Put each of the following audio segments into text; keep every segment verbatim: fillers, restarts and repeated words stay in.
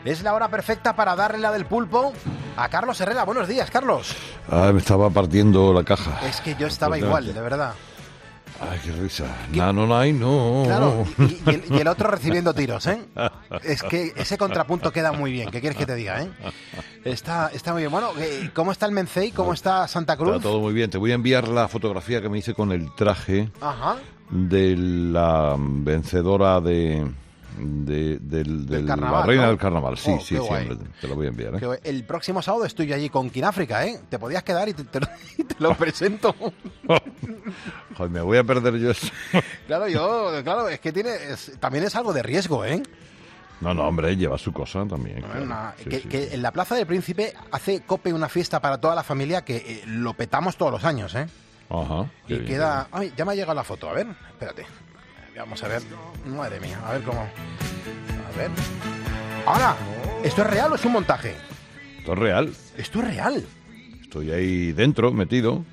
Es la hora perfecta para darle la del pulpo a Carlos Herrera. Buenos días, Carlos. Ah, me estaba partiendo la caja. Es que yo estaba Pues igual, ya. de verdad. Ay, qué risa. No, no, no, no. Claro, y, y, el, y el otro recibiendo tiros, ¿eh? Es que ese contrapunto queda muy bien. ¿Qué quieres que te diga, eh? Está, está muy bien. Bueno, ¿cómo está el Mencey? ¿Cómo está Santa Cruz? Está todo muy bien. Te voy a enviar la fotografía que me hice con el traje Ajá. de la vencedora de... De, del, del del carnaval, la reina ¿no? del carnaval, sí, Oh, sí, sí, hombre, te lo voy a enviar, ¿eh? El próximo sábado estoy yo allí con Kináfrica, ¿eh? Te podías quedar y te, te, lo, y te lo presento. Joder, me voy a perder yo eso. Claro, yo, claro, es que tiene, es, también es algo de riesgo, ¿eh? No, no, hombre, lleva su cosa también. Claro. Una, sí, que, sí, que sí. en la Plaza del Príncipe hace COPE una fiesta para toda la familia que eh, lo petamos todos los años, ¿eh? Ajá. Y bien, queda... Ay, ya me ha llegado la foto, a ver, espérate. Vamos a ver. Madre mía, a ver cómo... A ver... ¡Ahora! ¿Esto es real o es un montaje? Esto es real. Esto es real. Estoy ahí dentro, metido.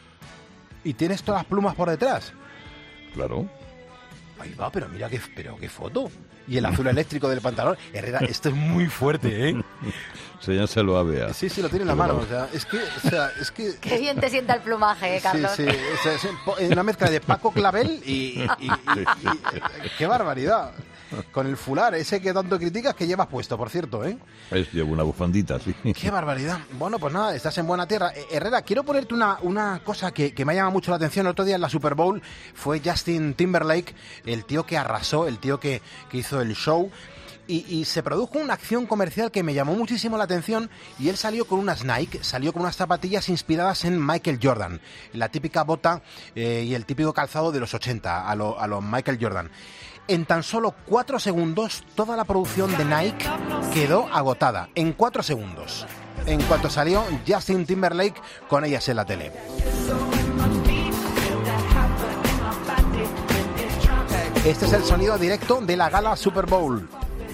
¿Y tienes todas las plumas por detrás? Claro. Ahí va, pero mira qué, pero qué foto. Y el azul eléctrico del pantalón. Herrera, esto es muy fuerte, ¿eh? Enséñaselo a Bea. Sí, sí, lo tiene en la mano. O sea, es que... O sea, es que Qué bien te sienta el plumaje, ¿eh, Carlos? Sí, sí. O sea, es una mezcla de Paco Clavel y... y, y, y, y ¡qué barbaridad! Con el fular, ese que tanto criticas que llevas puesto, por cierto, ¿eh? Es, llevo una bufandita, sí. ¡Qué barbaridad! Bueno, pues nada, estás en buena tierra. Herrera, quiero ponerte una, una cosa que, que me ha llamado mucho la atención. El otro día en la Super Bowl fue Justin Timberlake, el tío que arrasó, el tío que, que hizo el show. Y, y se produjo una acción comercial que me llamó muchísimo la atención y él salió con unas Nike, salió con unas zapatillas inspiradas en Michael Jordan, la típica bota eh, y el típico calzado de los ochenta, a los a lo Michael Jordan. En tan solo cuatro segundos, toda la producción de Nike quedó agotada. En cuatro segundos. En cuanto salió Justin Timberlake con ellas en la tele. Este es el sonido directo de la gala Super Bowl.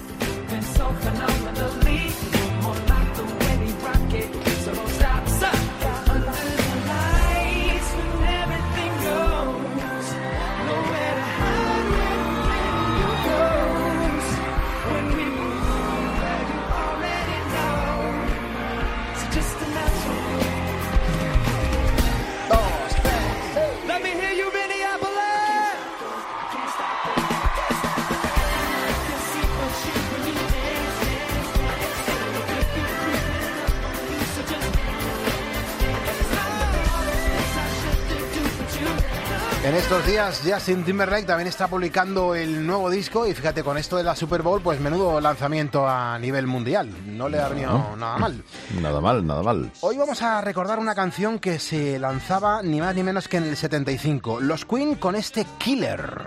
En estos días Justin Timberlake también está publicando el nuevo disco y fíjate, con esto de la Super Bowl, pues menudo lanzamiento a nivel mundial. No le ha venido no. nada mal. Nada mal, nada mal. Hoy vamos a recordar una canción que se lanzaba ni más ni menos que en el setenta y cinco. Los Queen con este Killer.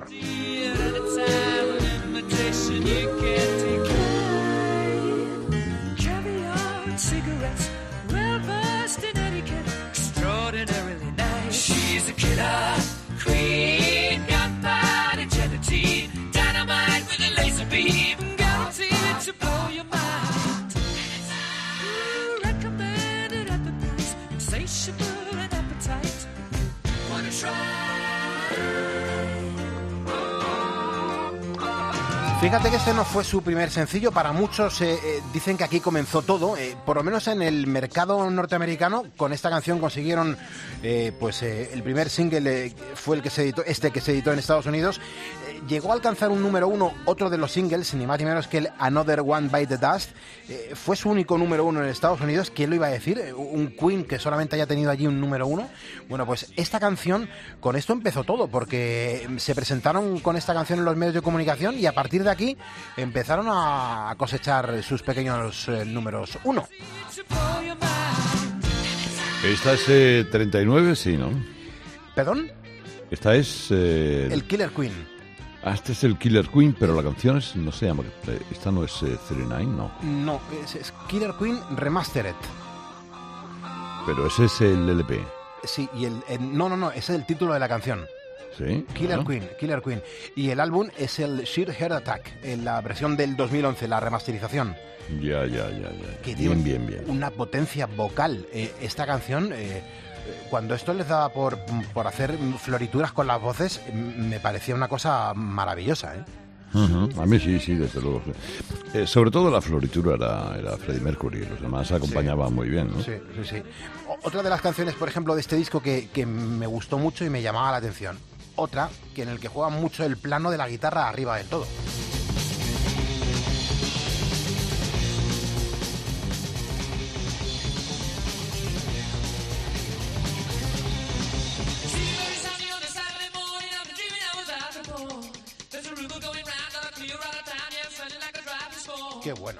She's a killer queen, gunpowder gelatine, dynamite with a laser beam, guaranteed to blow your mind. Ooh, recommended epiphanies, insatiable and appetite. Wanna try? Fíjate que este no fue su primer sencillo. Para muchos eh, eh, dicen que aquí comenzó todo. Eh, por lo menos en el mercado norteamericano, con esta canción consiguieron, eh, pues eh, el primer single eh, fue el que se editó, este que se editó en Estados Unidos. Eh, llegó a alcanzar un número uno, otro de los singles, ni más ni menos que el Another One Bite the Dust. Eh, fue su único número uno en Estados Unidos. ¿Quién lo iba a decir? Eh, un Queen que solamente haya tenido allí un número uno. Bueno, pues esta canción, con esto empezó todo, porque se presentaron con esta canción en los medios de comunicación y a partir de aquí empezaron a cosechar sus pequeños eh, números uno. Esta es eh, treinta y nueve, sí, ¿no? ¿Perdón? Esta es... Eh, el Killer Queen. Ah, este es el Killer Queen, pero la canción es, no se llama... Esta no es eh, treinta y nueve, no. No, es, es Killer Queen Remastered. Pero ese es el L P. Sí, y el, el... No, no, no, ese es el título de la canción. Sí. Killer ¿no? Queen, Killer Queen. Y el álbum es el Sheer Heart Attack, en la versión del dos mil once, la remasterización. Ya, ya, ya, ya. Que bien, tiene bien, bien. Una potencia vocal. Eh, esta canción, eh, cuando esto les daba por, por hacer florituras con las voces, me parecía una cosa maravillosa, ¿eh? Uh-huh. A mí sí, sí, desde luego. Sí. Eh, sobre todo la floritura era, era Freddie Mercury, los demás acompañaban sí. muy bien, ¿no? Sí, sí, sí. O- otra de las canciones, por ejemplo, de este disco que, que me gustó mucho y me llamaba la atención. Otra que en el que juega mucho el plano de la guitarra arriba del todo. Qué bueno.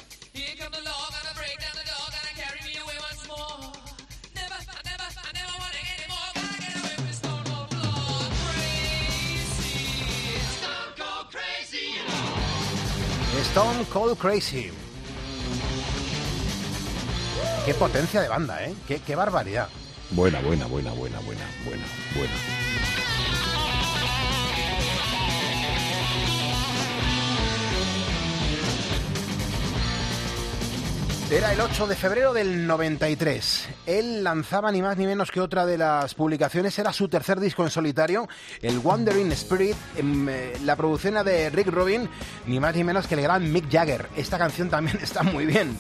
Stone Cold Crazy. Qué potencia de banda, ¿eh? Qué, qué barbaridad. Buena, buena, buena, buena, buena, buena, buena. Era el ocho de febrero del noventa y tres. Él lanzaba ni más ni menos que otra de las publicaciones. Era su tercer disco en solitario, el Wandering Spirit. Eh, la producción era de Rick Rubin, ni más ni menos que el gran Mick Jagger. Esta canción también está muy bien.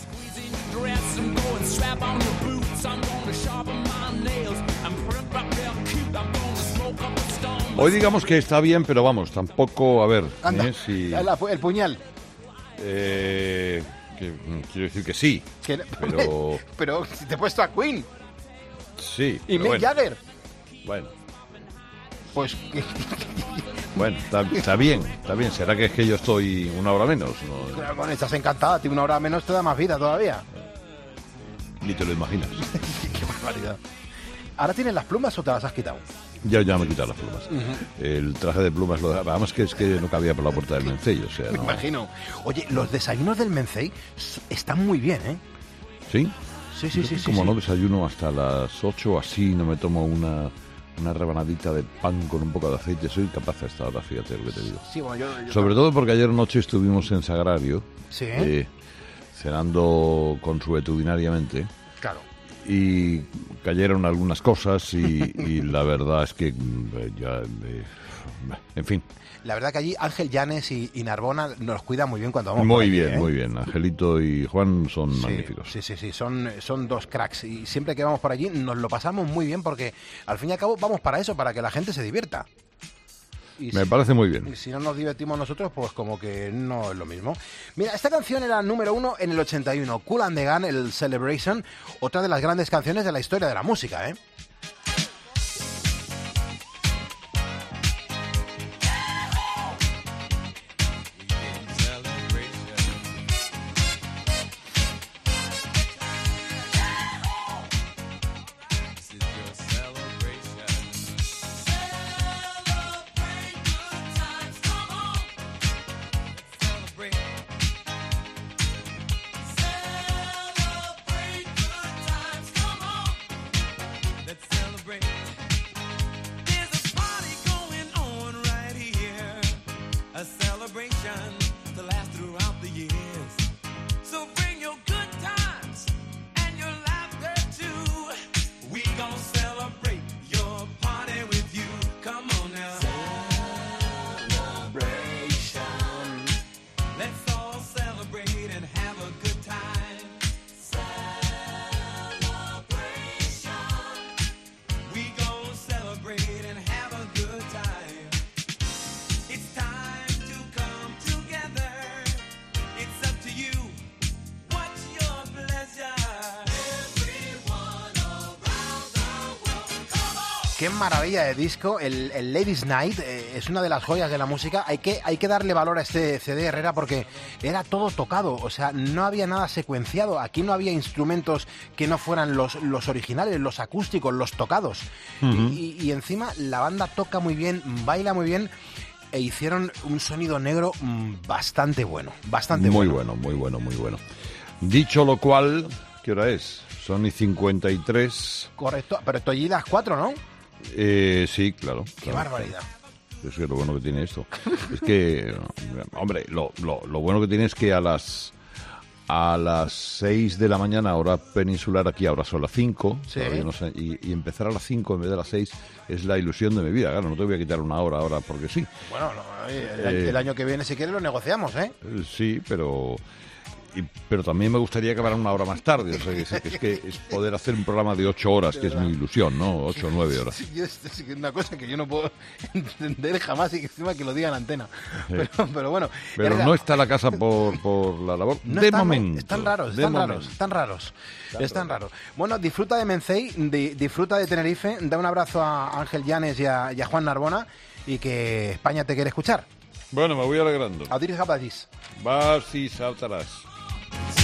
Hoy digamos que está bien, pero vamos, tampoco, a ver... Anda, ¿eh? Si, la, el puñal. Eh... Que, quiero decir que sí, que, pero... pero si te he puesto a Queen. Sí. Y Mick bueno, Jagger. Bueno. Pues... Bueno, está, está bien, está bien. ¿Será que es que yo estoy una hora menos? ¿No? Claro, bueno, estás encantada. Una hora menos te da más vida todavía. Ni te lo imaginas. Qué barbaridad. ¿Ahora tienes las plumas o te las has quitado? Ya, ya me he quitado las plumas. Uh-huh. El traje de plumas, lo además que es que no cabía por la puerta del Mencey, o sea, Me no... imagino. Oye, los desayunos del Mencey están muy bien, ¿eh? ¿Sí? Sí, sí, sí. sí Como sí. no desayuno hasta las ocho, así no me tomo una, una rebanadita de pan con un poco de aceite, soy capaz hasta ahora, fíjate lo que te digo. Sí, bueno, yo, yo Sobre todo porque ayer noche estuvimos en Sagrario, sí, eh, cenando consuetudinariamente. Claro. Y cayeron algunas cosas y, y la verdad es que eh, ya, eh, en fin. La verdad que allí Ángel Llanes y, y Narbona nos cuidan muy bien cuando vamos Muy por allí, bien, ¿eh? muy bien. Angelito y Juan son sí, magníficos. Sí, sí, sí, son, son dos cracks y siempre que vamos por allí nos lo pasamos muy bien porque al fin y al cabo vamos para eso, para que la gente se divierta. Y Me si, parece muy bien. Y si no nos divertimos nosotros, pues como que no es lo mismo. Mira, esta canción era número uno en el ochenta y uno. Kool and the Gang, el Celebration, otra de las grandes canciones de la historia de la música, ¿eh? Qué maravilla de disco, el, el Ladies Night eh, es una de las joyas de la música. Hay que, hay que darle valor a este C D, Herrera, porque era todo tocado, o sea, no había nada secuenciado. Aquí no había instrumentos que no fueran los, los originales, los acústicos, los tocados. Uh-huh. y, y, y encima la banda toca muy bien, baila muy bien e hicieron un sonido negro bastante bueno, bastante muy bueno. Muy bueno, muy bueno, muy bueno. Dicho lo cual, ¿qué hora es? Son y cincuenta y tres. Correcto, pero estoy allí las cuatro, ¿no? Eh, sí, claro. Qué claro, barbaridad. Claro. Es que lo bueno que tiene esto. Es que, hombre, lo, lo, lo bueno que tiene es que a las a las seis de la mañana, hora peninsular, aquí ahora son las cinco, Sí. todavía no sé, y, y empezar a las cinco en vez de las seis es la ilusión de mi vida. Claro, no te voy a quitar una hora ahora porque sí. Bueno, no, el, Eh, el año que viene, si quieres, lo negociamos, ¿eh? Eh, Sí, pero... y- pero también me gustaría acabar una hora más tarde. O sea, que es, es que es poder hacer un programa de ocho horas, que es mi ilusión, ¿no? Ocho o nueve horas. Sí, yo- es es una cosa que yo no puedo entender jamás y que encima que lo diga en la antena. Pero, pero bueno. Pero Herrera, no está la casa por, por la labor. no de están, ¿no? momento. Están raros, de están momento. raros, están raros. Están raros. Bueno, disfruta de Mencey, di- disfruta de Tenerife, da un abrazo a Ángel Llanes y a, y a Juan Narbona y que España te quiere escuchar. Bueno, me voy alegrando. Adiós, Gabadis. Vas y saltarás.